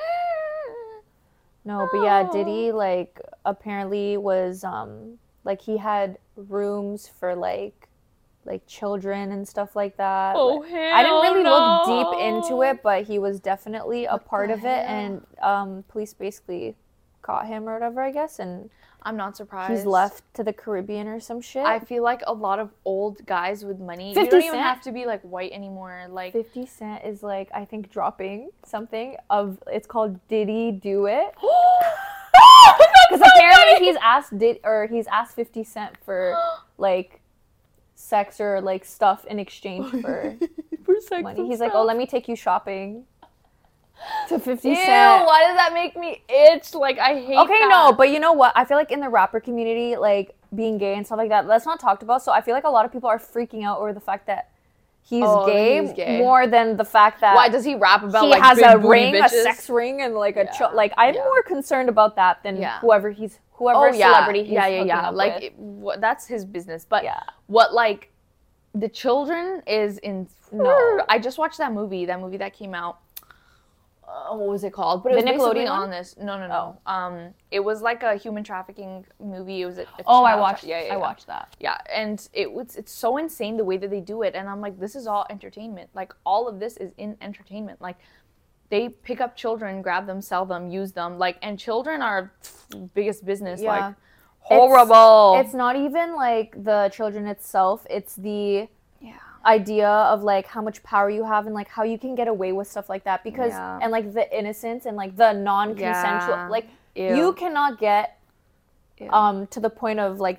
No, but yeah, Diddy, like, apparently was, like, he had rooms for, like children and stuff like that. Oh, like, hell I didn't really no. look deep into it, but he was definitely a part of it, and police basically caught him or whatever, I guess, and I'm not surprised. He's left to the Caribbean or some shit. I feel like a lot of old guys with money, 50 you don't even Cent? have to be like white anymore. Like 50 Cent is like, I think, dropping something of, it's called Diddy Do It. Because apparently he's asked 50 Cent for like sex or like stuff in exchange for sex money. He's like, oh, let me take you shopping. to 50 Cent. Why does that make me itch? Like, I hate Okay, that. no, but you know what? I feel like in the rapper community, like, being gay and stuff like that, that's not talked about. So I feel like a lot of people are freaking out over the fact that he's gay more than the fact that... Why does he rap about, he like, has big a booty ring, bitches? a sex ring, and, like, a... like, I'm more concerned about that than whoever celebrity he's hooking up like, with. that's his business. But what, like, the children is in... No. I just watched that movie that came out. What was it called? But it was Nickelodeon on this. No. It was like a human trafficking movie. It was I watched. I watched that. Yeah, and it's so insane the way that they do it. And I'm like, this is all entertainment. Like, all of this is in entertainment. Like, they pick up children, grab them, sell them, use them. Like, and children are biggest business. Yeah. Like, horrible. It's not even like the children itself. It's the idea of like how much power you have and like how you can get away with stuff like that because and like the innocence and like the non-consensual like you cannot get to the point of like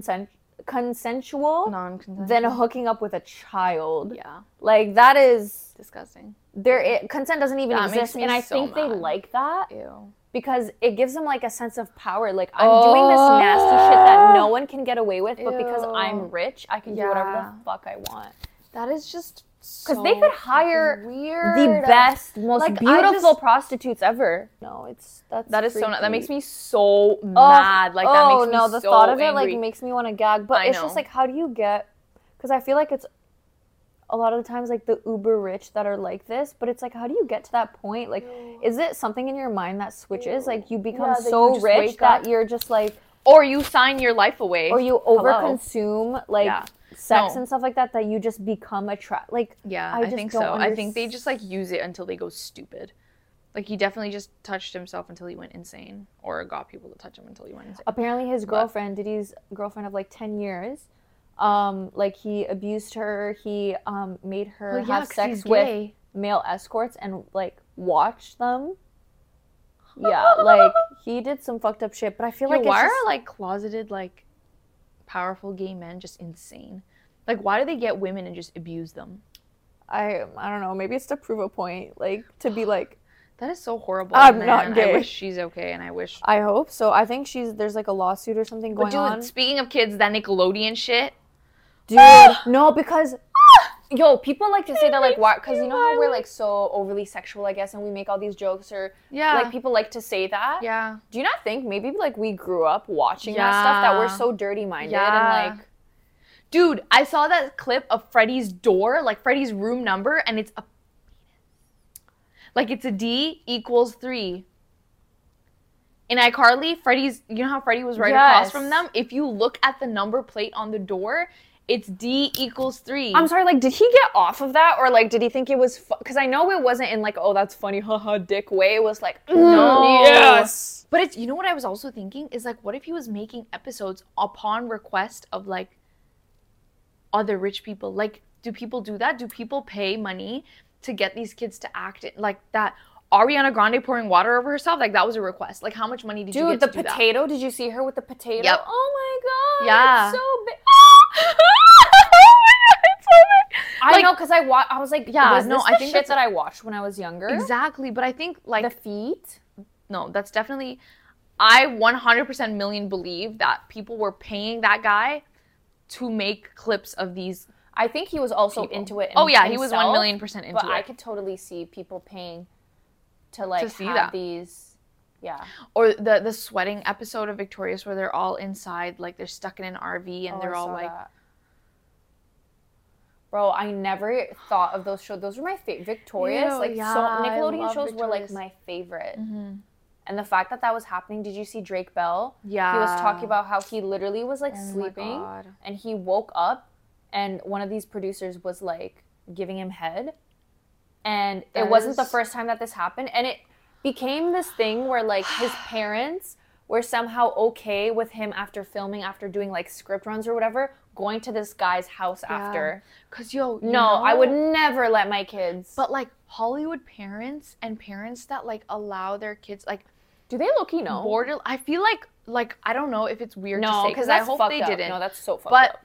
consensual than hooking up with a child. Like that is disgusting. Consent doesn't even exist, and I think they like that because it gives them like a sense of power. Like I'm doing this nasty shit that no one can get away with, but because I'm rich, I can do whatever the fuck I want. That is just because they could hire the best, most like, beautiful prostitutes ever. No, that is so. That makes me so mad. Like that makes me the so thought of angry. it like makes me want to gag. But it's just like, how do you get? Because I feel like it's a lot of the times like the uber rich that are like this. But it's like, how do you get to that point? Like, is it something in your mind that switches? Like you become so rich that you're just like, or you sign your life away, or you overconsume like. Sex and stuff like that you just become I think so. I think they just like use it until they go stupid. Like he definitely just touched himself until he went insane, or got people to touch him until he went insane. Apparently his girlfriend, Diddy's girlfriend of like 10 years, like he abused her. He made her have sex with male escorts and like watch them. Like he did some fucked up shit. But I feel like why are like closeted like powerful gay men just insane? Like, why do they get women and just abuse them? I don't know. Maybe it's to prove a point. Like, to be like... That is so horrible. I'm not gay. I wish she's okay, and I hope so. I think there's like a lawsuit or something going on. Speaking of kids, that Nickelodeon shit. Dude, no, because... Yo, people like to say that, like, why? Because you know how we're, like, so overly sexual, I guess, and we make all these jokes, or, like, people like to say that? Yeah. Do you not think maybe, like, we grew up watching that stuff, that we're so dirty-minded, and, like... Dude, I saw that clip of Freddy's door, like, Freddy's room number, and it's a... Like, it's a D equals 3. In iCarly, Freddy's... You know how Freddy was right across from them? If you look at the number plate on the door... It's D equals 3. I'm sorry, like, did he get off of that? Or, like, did he think it was... Because I know it wasn't in, like, oh, that's funny, haha, dick way. It was like, no. Yes. But it's... You know what I was also thinking? Is, like, what if he was making episodes upon request of, like, other rich people? Like, do people do that? Do people pay money to get these kids to act like that? Ariana Grande pouring water over herself? Like, that was a request. Like, how much money did you get to do that? Dude, the potato? Did you see her with the potato? Yep. Oh, my God. Yeah. It's so big. I know, because I was like, I think that's that I watched when I was younger. Exactly, but I think, like... The feet? No, that's definitely... I 100% million believe that people were paying that guy to make clips of these I think he was also people. Into it he was 1,000,000% into it. But I could totally see people paying to, like, have that. These... Yeah. Or the sweating episode of Victorious where they're all inside, like, they're stuck in an RV and they're all, like... That. Bro, I never thought of those shows. Those were my favorite. Victorious, Nickelodeon shows were like my favorite. Mm-hmm. And the fact that was happening, did you see Drake Bell? Yeah. He was talking about how he literally was like sleeping and he woke up and one of these producers was like giving him head. And it wasn't the first time that this happened. And it became this thing where like his parents were somehow okay with him after filming, after doing like script runs or whatever, going to this guy's house after. Because, I would never let my kids. But, like, Hollywood parents and parents that, like, allow their kids, like... Do they low-key know? I feel like, I don't know if it's weird to say. No, because I hope they didn't. No, that's so fucked up.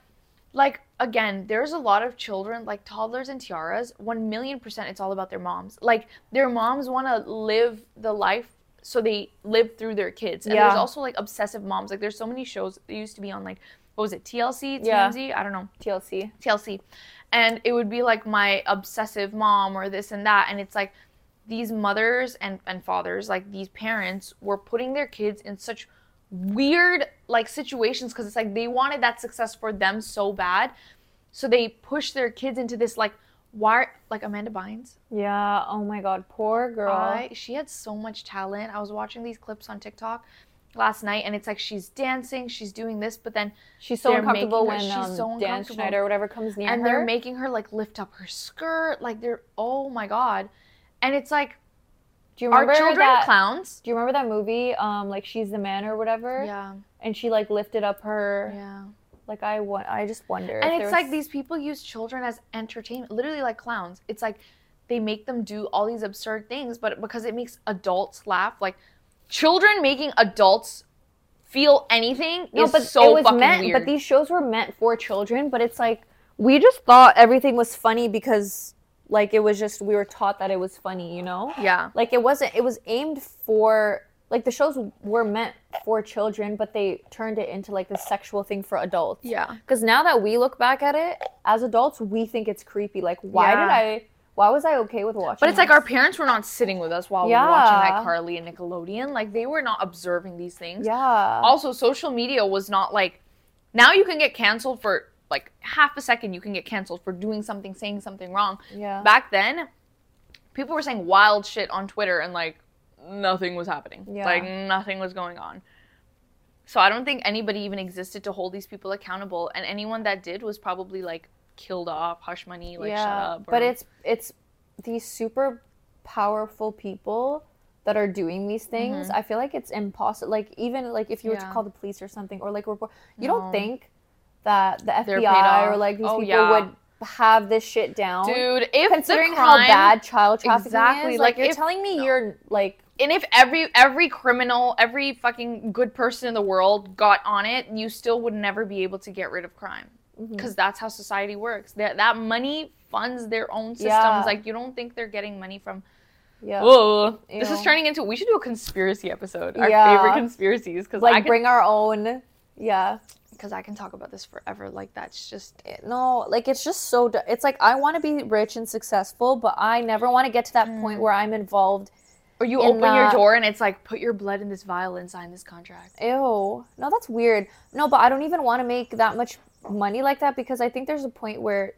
like, again, there's a lot of children, like toddlers and tiaras, 1,000,000% it's all about their moms. Like, their moms want to live the life so they live through their kids. And there's also, like, obsessive moms. Like, there's so many shows that used to be on, like, what was it, TLC, TMZ? I don't know. TLC. And it would be, like, my obsessive mom or this and that. And it's, like, these mothers and fathers, like, these parents were putting their kids in such weird, like, situations because it's like they wanted that success for them so bad, so they pushed their kids into this, like, like Amanda Bynes. Yeah, oh my god, poor girl. She had so much talent. I was watching these clips on TikTok last night, and it's like she's dancing, she's doing this, but then she's so uncomfortable when Dan Schneider or whatever comes near her, and they're making her, like, lift up her skirt, like, they're, oh my god. And it's like, do you remember, are children clowns? Do you remember that movie, like, She's the Man or whatever? Yeah. And she, like, lifted up her... Yeah. Like, I just wonder. And it's like these people use children as entertainment, literally like clowns. It's like they make them do all these absurd things, but because it makes adults laugh, like, children making adults feel anything is so fucking weird. But these shows were meant for children, but it's like, we just thought everything was funny because... Like, it was just, we were taught that it was funny, you know? Yeah. Like, it wasn't, it was aimed for, like, the shows were meant for children, but they turned it into, like, this sexual thing for adults. Yeah. Because now that we look back at it, as adults, we think it's creepy. Like, why was I okay with watching But it's like our parents were not sitting with us while we were watching iCarly and Nickelodeon. Like, they were not observing these things. Yeah. Also, social media was not, like, now you can get canceled for... like, half a second you can get canceled for doing something, saying something wrong. Yeah. Back then, people were saying wild shit on Twitter and, like, nothing was happening. Yeah. Like, nothing was going on. So I don't think anybody even existed to hold these people accountable. And anyone that did was probably, like, killed off, hush money, like, shut up. But it's these super powerful people that are doing these things. Mm-hmm. I feel like it's impossible. Like, even, like, if you were to call the police or something, or, like, report, you don't think that the FBI or, like, these people would have this shit down. Dude, if considering how bad child trafficking is, like, you're telling me you're, like... And if every criminal, every fucking good person in the world got on it, you still would never be able to get rid of crime. Because that's how society works. That money funds their own systems. Yeah. Like, you don't think they're getting money from... Yeah. Whoa. This is turning into... We should do a conspiracy episode. Our favorite conspiracies. Cause like, bring our own... Yeah. Because I can talk about this forever. Like, that's just... No, like, it's just so... It's like, I want to be rich and successful, but I never want to get to that point where I'm involved. Or you open your door and it's like, put your blood in this vial and sign this contract. Ew. No, that's weird. No, but I don't even want to make that much money like that, because I think there's a point where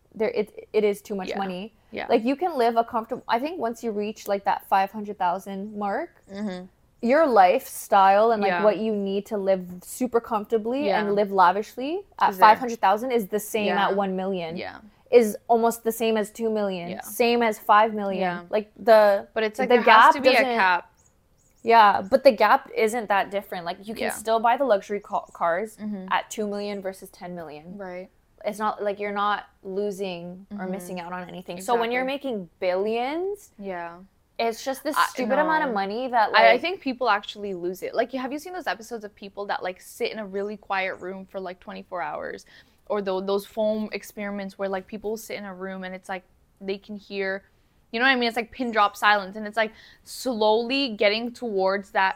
it is too much money. Yeah. Like, you can live a comfortable... I think once you reach, like, that 500,000 mark... your lifestyle and, like, what you need to live super comfortably and live lavishly at 500,000 is the same at 1 million. Yeah. Is almost the same as 2 million. Yeah. Same as 5 million. Yeah. Like, but it's like, there has to be a cap. Yeah, but the gap isn't that different. Like, you can still buy the luxury cars at 2 million versus 10 million. Right. It's not like you're not losing or missing out on anything. Exactly. So when you're making billions, it's just this stupid amount of money that, like... I think people actually lose it. Like, have you seen those episodes of people that, like, sit in a really quiet room for, like, 24 hours? Or those foam experiments where, like, people sit in a room and it's, like, they can hear... You know what I mean? It's, like, pin drop silence. And it's, like, slowly getting towards that...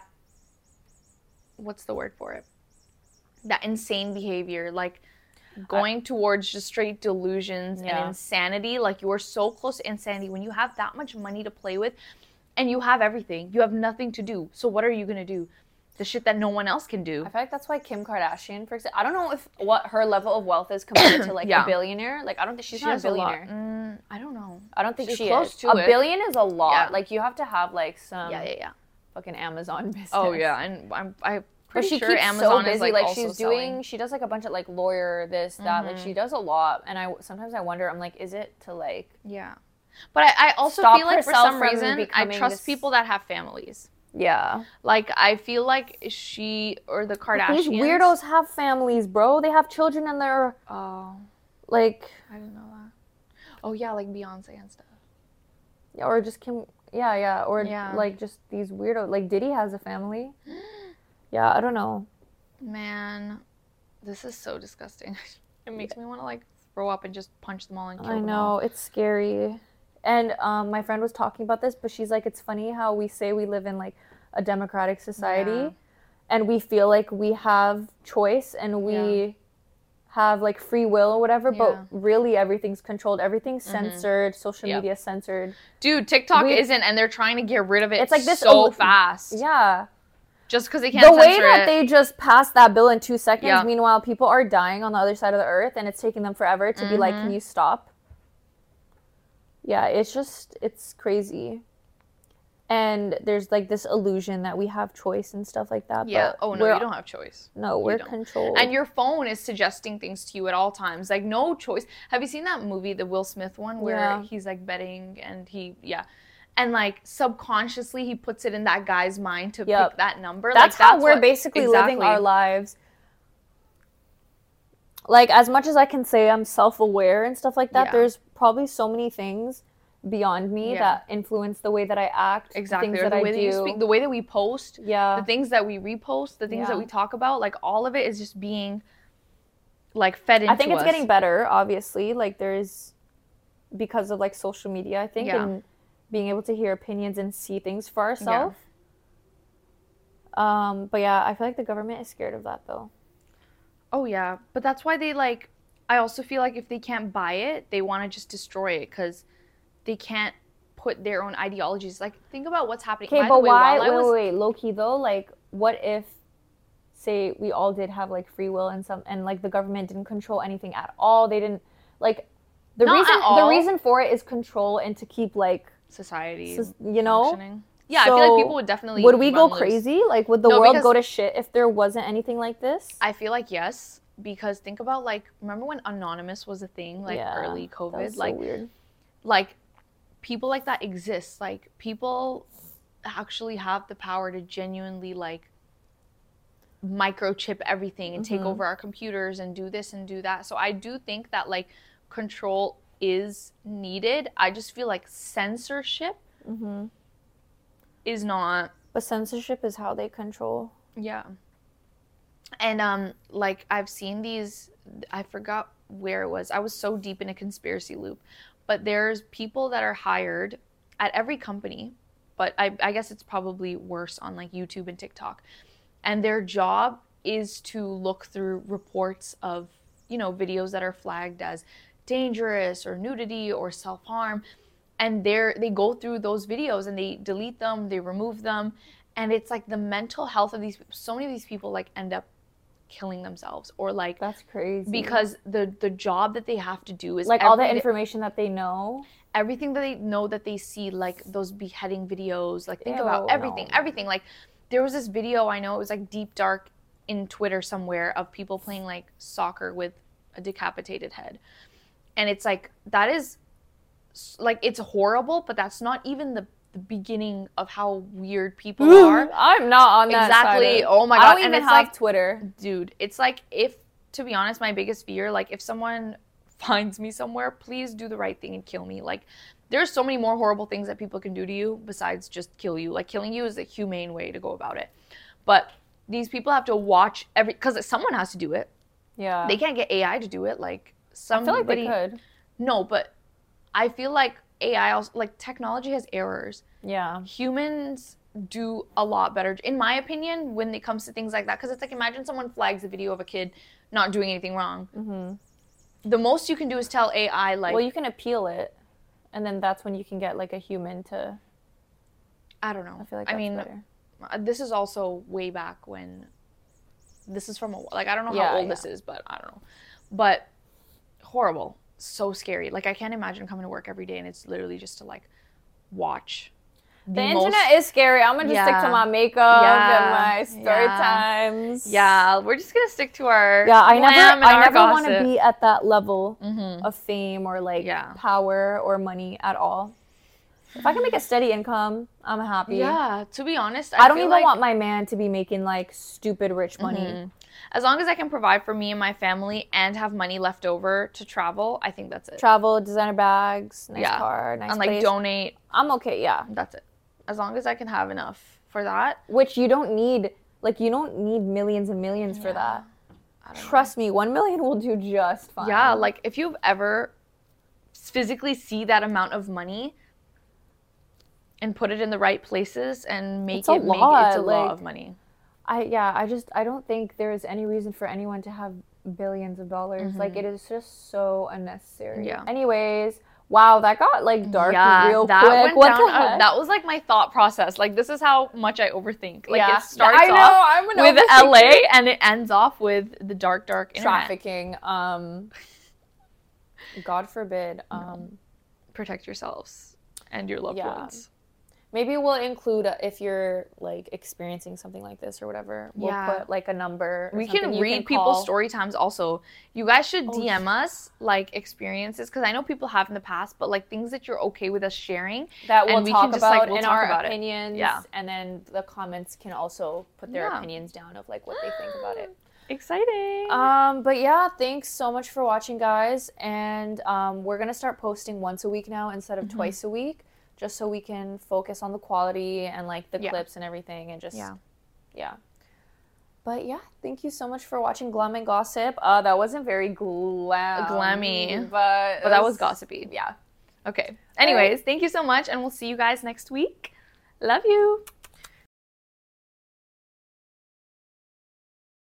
What's the word for it? That insane behavior. Like, going towards just straight delusions and insanity. Like, you are so close to insanity when you have that much money to play with and you have everything. You have nothing to do. So what are you going to do? The shit that no one else can do. I feel like that's why Kim Kardashian, for example, I don't know what her level of wealth is compared to, like, a billionaire. Like, I don't think she's not a billionaire. I don't know. I don't think she's she close is. To a billion is a lot. Yeah. Like, you have to have, like, some fucking Amazon business. Oh, yeah. And I'm pretty sure Amazon is, like, also selling. She does, like, a bunch of, like, lawyer, this, that. Like, she does a lot. And sometimes I wonder, I'm like, is it to, like... Yeah. But I also feel like, for some reason, I trust people that have families. Yeah. Like, I feel like she or the Kardashians... These weirdos have families, bro. They have children and they're... Oh. Like... I didn't know that. Oh, yeah, like Beyonce and stuff. Yeah, or just Kim... Yeah. Or, like, just these weirdos. Like, Diddy has a family. Yeah, I don't know. Man, this is so disgusting. It makes me want to like throw up and just punch them all and kill them all. I know, it's scary. And my friend was talking about this, but she's like, it's funny how we say we live in like a democratic society and we feel like we have choice and we have like free will or whatever, but really everything's controlled, everything's censored, social media censored. Dude, TikTok isn't, and they're trying to get rid of it. It's like this so fast. Yeah. Just because they can't censor it. The way that they just passed that bill in 2 seconds, meanwhile people are dying on the other side of the earth, and it's taking them forever to be like, can you stop? Yeah, it's crazy. And there's like this illusion that we have choice and stuff like that. Yeah. But oh, no, you don't have choice. No, we're controlled. And your phone is suggesting things to you at all times. Like, no choice. Have you seen that movie, the Will Smith one, where he's like betting and and like subconsciously he puts it in that guy's mind to pick that number? That's how we're basically living our lives. Like, as much as I can say I'm self-aware and stuff like that, there's probably so many things beyond me that influence the way that I act, exactly, things or that the way I that do, you speak, the way that we post, the things that we repost, the things that we talk about, like all of it is just being like fed into us. I think it's getting better, obviously, like there's, because of like social media, I think, and being able to hear opinions and see things for ourselves. But yeah, I feel like the government is scared of that though. Oh yeah, but that's why they like, I also feel like if they can't buy it, they want to just destroy it because they can't put their own ideologies. Like, think about what's happening. Okay, but why? Wait, low key though. Like, what if, say, we all did have like free will and like the government didn't control anything at all? They didn't like the reason for it is control and to keep like society, functioning. Yeah, so I feel like people would definitely. Would we go crazy? Like, would the world go to shit if there wasn't anything like this? I feel like yes, because think about like, remember when Anonymous was a thing, like early COVID, that was like so weird. Like, people like that exist. Like, people actually have the power to genuinely like microchip everything and take over our computers and do this and do that. So I do think that like control is needed. I just feel like censorship is not. But censorship is how they control. Yeah. And like I've seen these, I forgot where it was. I was so deep in a conspiracy loop. But there's people that are hired at every company, but I guess it's probably worse on like YouTube and TikTok. And their job is to look through reports of, you know, videos that are flagged as dangerous or nudity or self-harm. And they go through those videos and they delete them, they remove them. And it's like the mental health of these people. So many of these people like end up killing themselves or like, that's crazy, because the job that they have to do is like all the information that they know, everything that they know, that they see, like those beheading videos, like think about everything. Like there was this video, I know it was like deep dark in Twitter somewhere, of people playing like soccer with a decapitated head, and it's like, that is like, it's horrible, but that's not even the beginning of how weird people are. I'm not on that exactly side. Oh my god, I don't even have like Twitter, dude. It's like, if, to be honest, my biggest fear, like if someone finds me somewhere, please do the right thing and kill me. Like, there's so many more horrible things that people can do to you besides just kill you. Like, killing you is the humane way to go about it, but these people have to watch because someone has to do it. Yeah, they can't get AI to do it. Like, I feel like they could. No, but I feel like AI also, like, technology has errors. Yeah. Humans do a lot better, in my opinion, when it comes to things like that. Because it's like, imagine someone flags a video of a kid not doing anything wrong. The most you can do is tell AI, like... Well, you can appeal it, and then that's when you can get, like, a human to... I don't know. I feel like that's better. This is also way back when... This is from like, I don't know how old this is, but I don't know. But horrible. So scary. Like, I can't imagine coming to work every day and it's literally just to like watch. The internet is scary. I'm gonna just stick to my makeup and my story times. Yeah, we're just gonna stick to our I never want to be at that level of fame or like power or money at all. If I can make a steady income, I'm happy. Yeah, to be honest, I don't even want my man to be making like stupid rich money. As long as I can provide for me and my family and have money left over to travel, I think that's it. Travel, designer bags, nice car, nice and like place. Donate. I'm okay, That's it. As long as I can have enough for that. Which you don't need, like, you don't need millions and millions for that. Trust me, 1 million will do just fine. Yeah, like if you've ever physically see that amount of money and put it in the right places and it's a lot of money. I don't think there is any reason for anyone to have billions of dollars. Mm-hmm. Like, it is just so unnecessary. Yeah. Anyways, wow, that got like dark real quick. That was like my thought process. Like, this is how much I overthink. Like, it starts off with LA and it ends off with the dark internet. Trafficking. God forbid. Protect yourselves and your loved ones. Maybe we'll include if you're like experiencing something like this or whatever. We'll put like a number. We can read people's story times also. You guys should DM us like experiences, because I know people have in the past, but like things that you're okay with us sharing that we'll talk about in our opinions. Yeah, and then the comments can also put their opinions down of like what they think about it. Exciting. But yeah, thanks so much for watching, guys. And we're gonna start posting once a week now instead of twice a week, just so we can focus on the quality and like the clips and everything, and just But yeah, thank you so much for watching Glum and Gossip. That wasn't very glammy, but that was gossipy. Yeah. Okay. Anyways, thank you so much, and we'll see you guys next week. Love you.